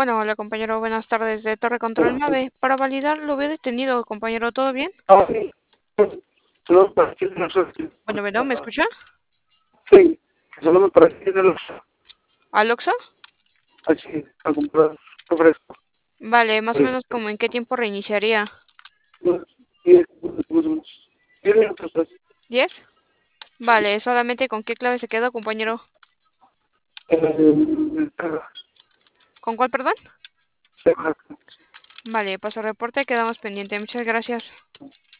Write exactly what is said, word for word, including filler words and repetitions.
Bueno, hola compañero, buenas tardes de Torre Control Bueno, nueve. Para validar, lo veo detenido, compañero, ¿todo bien? ah, sí. Solo para decirle una cosa, Bueno, bueno, ¿me escucha? sí, solo me parece de los ¿Al Oxxo? así a comprar refresco. Vale, más o Pues, menos como en qué tiempo reiniciaría. unos diez, unos diez minutos, pues, ¿Diez? Vale, solamente con qué clave se quedó, compañero. eh, ¿Con cuál, perdón? se- Vale, paso reporte, quedamos pendiente. Muchas gracias.